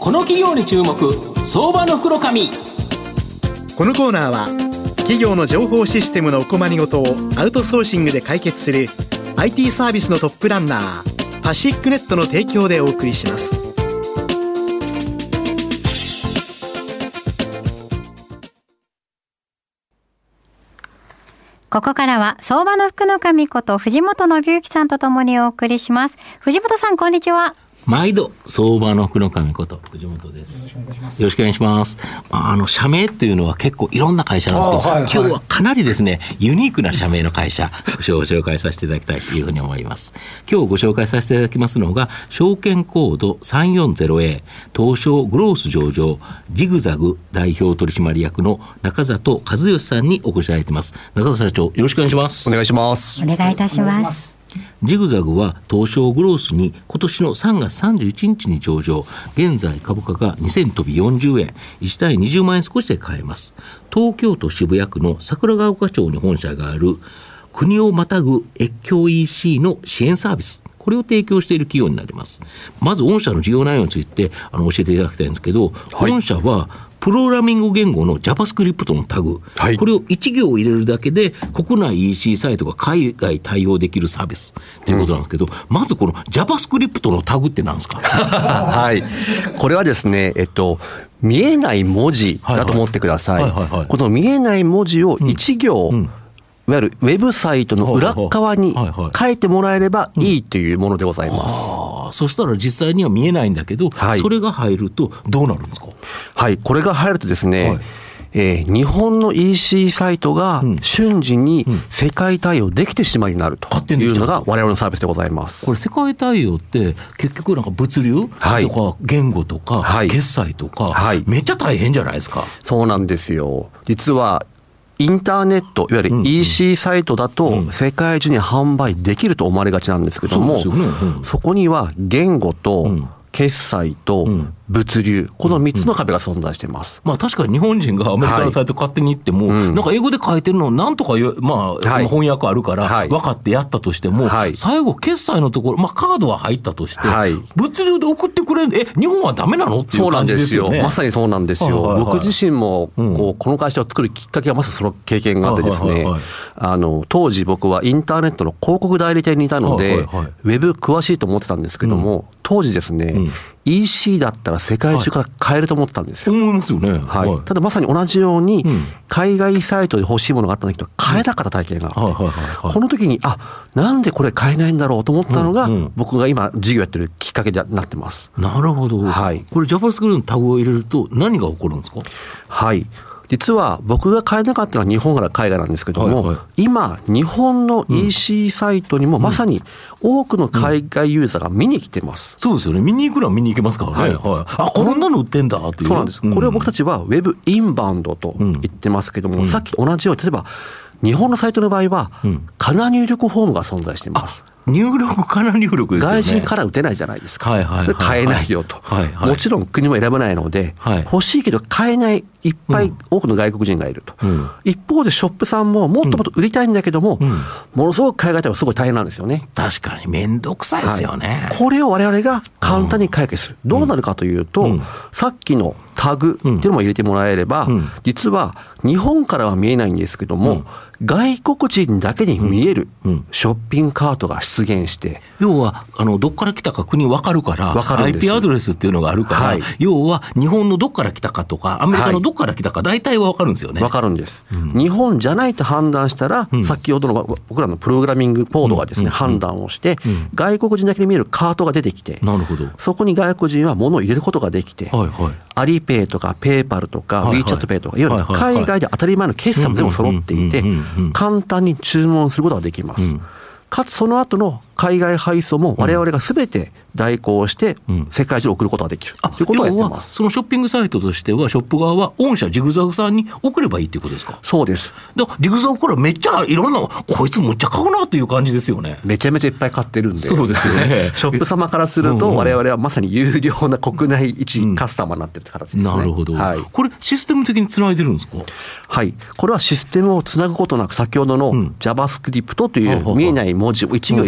この企業に注目、相場の袋紙。 このコーナーは企業の情報システムのお困りごとをアウトソーシングで解決する IT サービスのトップランナーパシックネットの提供でお送りします。 ここからは相場の福の神こと藤本信之さんとともにお送りします。藤本さん、こんにちは。 毎度相場の福の神こと藤本です。よろしくお願いします。社名っていうのは結構いろんな会社なんですけど、今日はかなりですねユニークな社名の会社ご紹介させていただきたいというふうに思います。今日ご紹介させていただきますのが証券コード 340A 東証グロース上場ジグザグ代表取締役の中里和義さんにお越しいただいています。中里社長、よろしくお願いします。 お願いします。 お願いいたします。 ジグザグは東証グロースに今年の3月31日に上場。現在株価が2000飛び40円、1対20万円少しで買えます。東京都渋谷区の桜ヶ丘町に本社がある国をまたぐ越境 EC の支援サービス、これを提供している企業になります。まず御社の事業内容について教えていただきたいんですけど、御社はプログラミング言語の JavaScript のタグ、これを1行入れるだけで国内 EC サイトが海外対応できるサービスということなんですけど、まずこの JavaScript のタグって何ですか？ はい、これはですね、見えない文字だと思ってください。この見えない文字を1行、いわゆるウェブサイトの裏側に書いてもらえればいいというものでございます。 そしたら実際には見えないんだけど、それが入るとどうなるんですか？ はい、これが入るとですね、日本の EC サイトが瞬時に世界対応できてしまいになるというのが我々のサービスでございます。 これ世界対応って結局なんか物流とか言語とか決済とかめっちゃ大変じゃないですか？ そうなんですよ。実はインターネット、いわゆる EC サイトだと世界中に販売できると思われがちなんですけども、そこには言語と決済と物流、この3つの壁が存在しています。 確かに日本人がアメリカのサイト勝手に行っても、なんか英語で書いてるのなんとか、翻訳あるから分かってやったとしても、最後決済のところ、カードは入ったとして、物流で送ってくれる日本はダメなのっていう感じですよね。 まさにそうなんですよ。僕自身もこの会社を作るきっかけがまさにその経験があってですね、当時僕はインターネットの広告代理店にいたので、ウェブ詳しいと思ってたんですけども、当時ですね、EC だったら世界中から買えると思ってたんですよ。 思いますよね。 ただまさに同じように、海外サイトで欲しいものがあったんだけど買えなかった体験があって、この時になんでこれ買えないんだろうと思ったのが、僕が今事業やってるきっかけになってます。 なるほど。これ JavaScript のタグを入れると何が起こるんですか？ 実は僕が買えなかったのは日本から海外なんですけども、今日本の EC サイトにもまさに多くの海外ユーザーが見に来てます。 そうですよね。見に行くのは見に行けますからね。こんなの売ってんだっていう。 そうなんです。これを僕たちはウェブインバウンドと言ってますけども、さっき同じように例えば日本のサイトの場合はかな入力フォームが存在しています。 入力かな入力ですよね。 外人から打てないじゃないですか。買えないよと。もちろん国も選べないので、欲しいけど買えないいっぱい多くの外国人がいると。一方でショップさんももっともっと売りたいんだけども、ものすごく海外対応すごい大変なんですよね。 確かにめんどくさいですよね。 これを我々が簡単に解決する。どうなるかというと、さっきのタグっていうのも入れてもらえれば、実は日本からは見えないんですけども、外国人だけに見えるショッピングカートが出現して、 要はどっから来たか国分かるから、IP アドレスっていうのがあるから、要は日本のどっから来たかとかアメリカのどっから来たか大体は分かるんですよね。 分かるんです。日本じゃないと判断したら、先ほどの僕らのプログラミングコードがですね、判断をして、外国人だけに見えるカートが出てきて、そこに外国人は物を入れることができて、アリペイとかペイパルとか WeChat ペイとか、いわゆる海外で当たり前の決済も全部揃っていて、簡単に注文することができます。かつその後の海外配送も我々が全て代行して世界中に送ることができるということをやってます。 そのショッピングサイトとしてはショップ側は御社ジグザグさんに送ればいいっていうことですか？ そうです。 だからジグザグからめっちゃいろんなこいつむっちゃ買うなという感じですよね。 めちゃめちゃいっぱい買ってるんで。 そうですよね。 ショップ様からすると我々はまさに有料な国内一カスタマーになってるって形ですね。 なるほど。これシステム的につないでるんですか？ これはシステムをつなぐことなく先ほどの JavaScript という見えない文字を1行入れてもらえ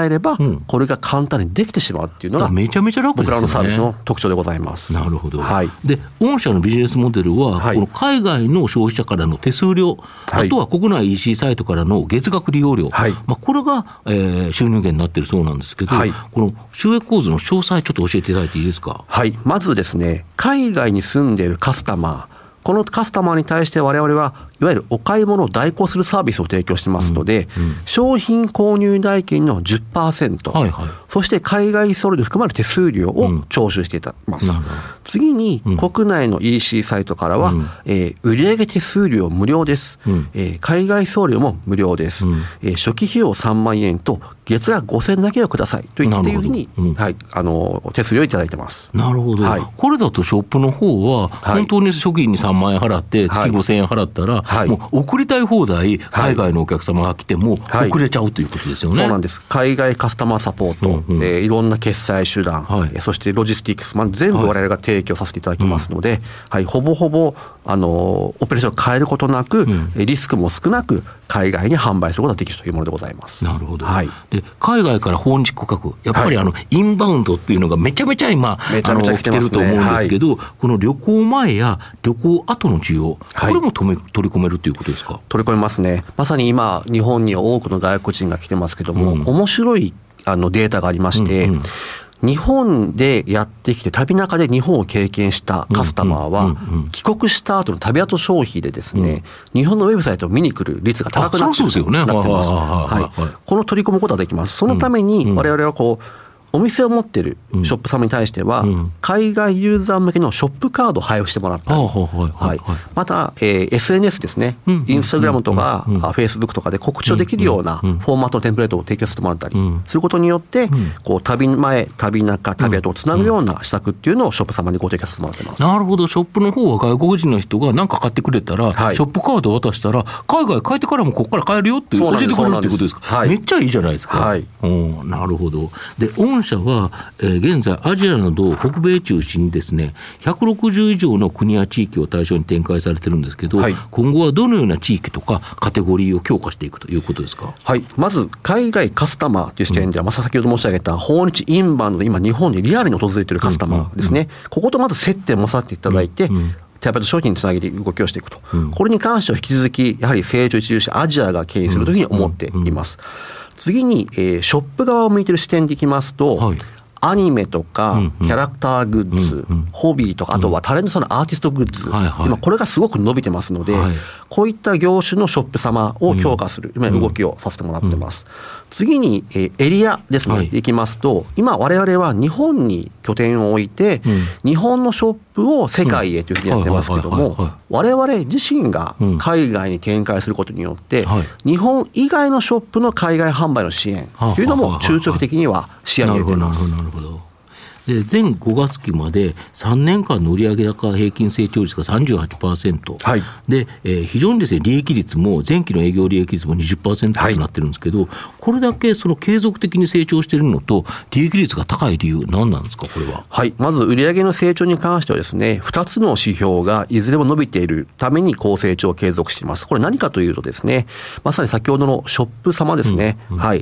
えれば、これが簡単にできてしまうっていうのがめちゃめちゃ楽ですよね。 僕らのサービスの特徴でございます。 なるほど、 はい、 で御社のビジネスモデルは、この海外の消費者からの手数料、あとは国内 EC サイトからの月額利用料、これが、収入源になっているそうなんですけど、この収益構図の詳細ちょっと教えていただいていいですか。 はい、まずですね、海外に住んでいるカスタマー、このカスタマーに対して我々はいわゆるお買い物を代行するサービスを提供してますので、商品購入代金の 10%、そして海外送料で含まれる手数料を徴収していただきます。次に国内の EC サイトからは、売上手数料無料です、海外送料も無料です、初期費用3万円と月額5000円だけをくださいといったように、手数料をいただいてます。 なるほど、これだとショップの方は本当に初期に3万円払って月5000円払ったら、もう送りたい放題海外のお客様が来ても送れちゃうということですよね。 そうなんです。海外カスタマーサポート、いろんな決済手段、そしてロジスティックス、全部我々が提供させていただきますので、ほぼほぼオペレーションを変えることなく、リスクも少なく海外に販売することができるというものでございます。 なるほど、で海外から訪日顧客、やっぱりインバウンドっていうのがめちゃめちゃ今来てると思うんですけど、この旅行前や旅行後の需要、これも取り込めるということですか。 取り込めますね。まさに今日本には多くの外国人が来てますけども、面白いデータがありまして、日本でやってきて旅中で日本を経験したカスタマーは、帰国した後の旅後消費でですね、日本のウェブサイトを見に来る率が高くなってます。この取り込むことができます。そのために我々はお店を持っているショップ様に対しては、海外ユーザー向けのショップカードを配布してもらったり、また、SNS ですね、インスタグラムとか、フェイスブックとかで告知をできるようなフォーマットのテンプレートを提供させてもらったりすることによって、旅前、旅中、旅後をつなぐような施策っていうのをショップ様にご提供させてもらってます。 なるほど。ショップの方は外国人の人が何か買ってくれたら、ショップカードを渡したら、海外帰ってからもここから買えるよって教えてくれるってことですか。めっちゃいいじゃないですか。なるほど。で御社は、現在アジアなど北米中心にですね、160以上の国や地域を対象に展開されてるんですけど、今後はどのような地域とかカテゴリーを強化していくということですか。 まず海外カスタマーという視点では、先ほど申し上げた訪日インバウンドで今日本にリアルに訪れているカスタマーですね、こことまず接点を持たせていただいて、手羽商品につなげて動きをしていくと、これに関しては引き続きやはり成長著しいアジアが牽引するというふうに思っています。次に、ショップ側を向いている視点でいきますと、アニメとかキャラクターグッズ、ホビーとか、あとはタレントさんのアーティストグッズ、今これがすごく伸びてますので、こういった業種のショップ様を強化する今動きをさせてもらってます。次にエリアですね、いきますと、今我々は日本に拠点を置いて、日本のショップを世界へというふうにやってますけども、我々自身が海外に展開することによって、日本以外のショップの海外販売の支援というのも中長期的には視野に入れています。 なるほど。で前5月期まで3年間の売上高平均成長率が 38%、で、非常にですね、利益率も前期の営業利益率も 20% となってるんですけど、これだけその継続的に成長しているのと利益率が高い理由、何なんですか、これは。 まず売上の成長に関してはですね、2つの指標がいずれも伸びているために高成長を継続しています。これ何かというとですね、まさに先ほどのショップ様ですね、我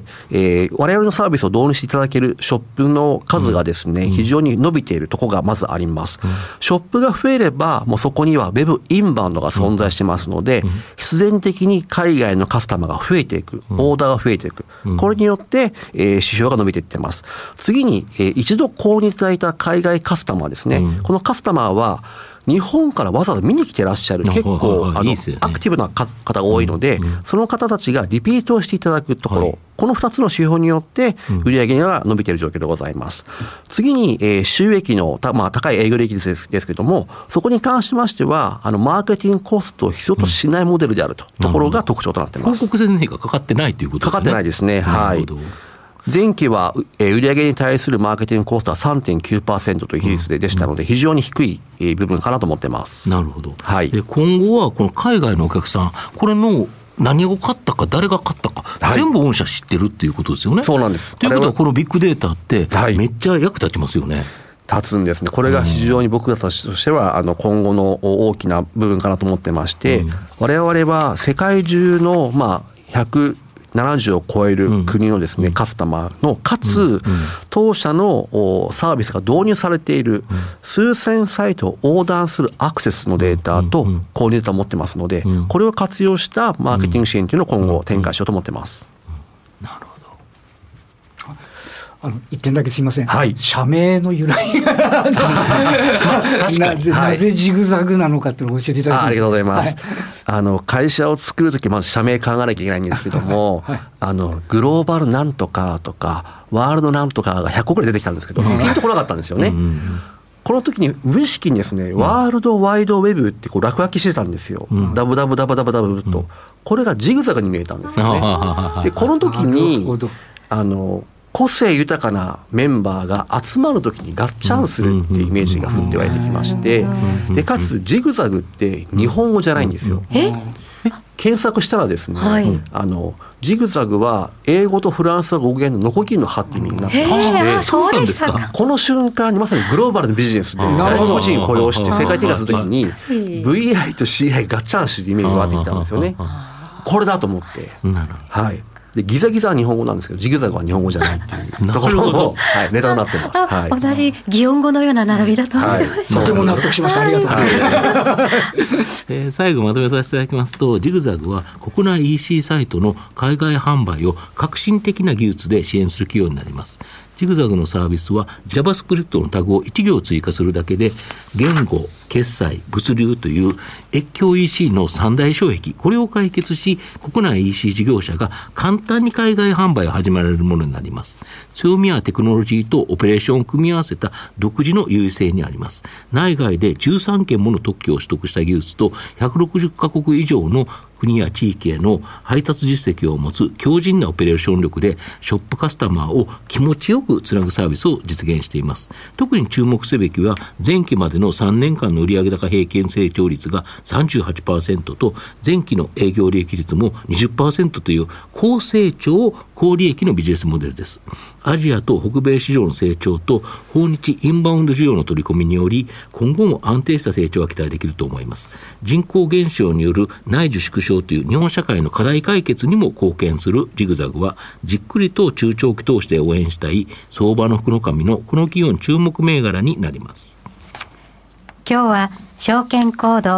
々のサービスを導入していただけるショップの数がですね、非常に伸びているところがまずあります。ショップが増えれば、もうそこにはウェブインバウンドが存在してますので、必然的に海外のカスタマーが増えていく、オーダーが増えていく、これによって、指標が伸びていってます。次に、一度購入いただいた海外カスタマーですね、このカスタマーは日本からわざわざ見に来てらっしゃる結構アクティブな方が多いので、その方たちがリピートをしていただくところ、この2つの指標によって売上が伸びている状況でございます。次に収益の高い営業利益ですけれども、そこに関しましてはマーケティングコストを必要としないモデルであるところが特徴となっています。 広告宣伝がかかってないということですね。 かかってないですね。前期は売上に対するマーケティングコストは 3.9% という比率でしたので、非常に低い部分かなと思ってます。 なるほど。で今後はこの海外のお客さん、これの何を買ったか誰が買ったか、全部御社知ってるっていうことですよね。 そうなんです。 ということはこのビッグデータってめっちゃ役立ちますよね。 立つんですね。これが非常に僕たちとしては今後の大きな部分かなと思ってまして、我々は世界中の120 70を超える国のですね、カスタマーのかつ、当社のサービスが導入されている数千サイトを横断するアクセスのデータとコーディネーターを持ってますので、これを活用したマーケティング支援というのを今後展開しようと思ってます。 なるほど。 一点だけすいません、 はい、 社名の由来がなぜジグザグなのかっていうのを教えていただきます。 ありがとうございます、はい、会社を作るときまず社名考えなきゃいけないんですけども、はい、グローバルなんとかとかワールドなんとかが100個くらい出てきたんですけど、ピンとこなかったんですよね、この時に無意識にですね、ワールドワイドウェブって落書きしてたんですよ、ダブダブダブダブダブと、これがジグザグに見えたんですよね。でこの時に個性豊かなメンバーが集まるときにガッチャンするっていうイメージが降って湧いてきまして、でかつジグザグって日本語じゃないんですよ。検索したらですね、はい、ジグザグは英語とフランス語語源のノコギリの刃って意味になってまして、 そうでしたか。 この瞬間にまさにグローバルなビジネスで外国人を雇用して世界展開するときに VI と CI ガッチャンしてイメージが湧ってきたんですよね。これだと思って、はい、でギザギザは日本語なんですけどジグザグは日本語じゃないっていうところの、はい、ネタになってます、はい、 同じ擬音語のような並びだと思います、 とても納得しました。ありがとうございます、 最後まとめさせていただきますと、ジグザグは国内 EC サイトの海外販売を革新的な技術で支援する企業になります。ジグザグのサービスは JavaScript のタグを1行追加するだけで言語、決済、物流という越境 EC の三大障壁、これを解決し国内 EC 事業者が簡単に海外販売を始められるものになります。強みはテクノロジーとオペレーションを組み合わせた独自の優位性にあります。内外で13件もの特許を取得した技術と160カ国以上の国や地域への配達実績を持つ強靭なオペレーション力でショップカスタマーを気持ちよくつなぐサービスを実現しています。特に注目すべきは前期までの3年間の売上高平均成長率が 38% と前期の営業利益率も 20% という高成長高利益のビジネスモデルです。アジアと北米市場の成長と訪日インバウンド需要の取り込みにより今後も安定した成長が期待できると思います。人口減少による内需縮小という日本社会の課題解決にも貢献するジグザグはじっくりと中長期投資で応援したい相場の福の神のこの企業の注目銘柄になります。 今日は証券コード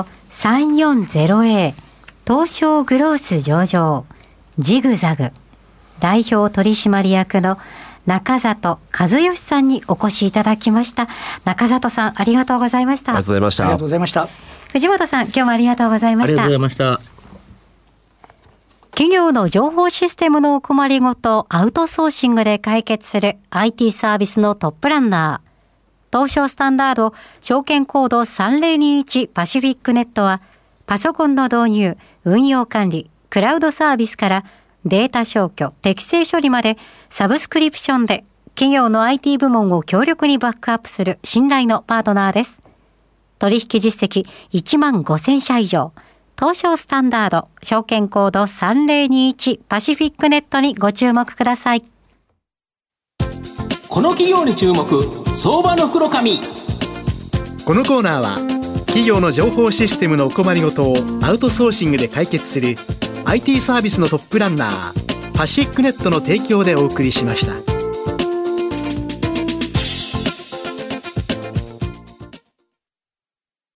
340A 東証グロース上場ジグザグ代表取締役の中里和義さんにお越しいただきました。中里さんありがとうございました。 ありがとうございました。 ありがとうございました。 藤本さん今日もありがとうございました。 ありがとうございました。 企業の情報システムのお困りごとアウトソーシングで解決する IT サービスのトップランナー東証スタンダード証券コード3021パシフィックネットはパソコンの導入、運用管理、クラウドサービスからデータ消去、適正処理までサブスクリプションで企業の IT 部門を強力にバックアップする信頼のパートナーです。取引実績1万5000社以上。東証スタンダード証券コード3021パシフィックネットにご注目ください。 この企業に注目、相場の福の神。 このコーナーは企業の情報システムのお困りごとをアウトソーシングで解決する IT サービスのトップランナーパシフィックネットの提供でお送りしました。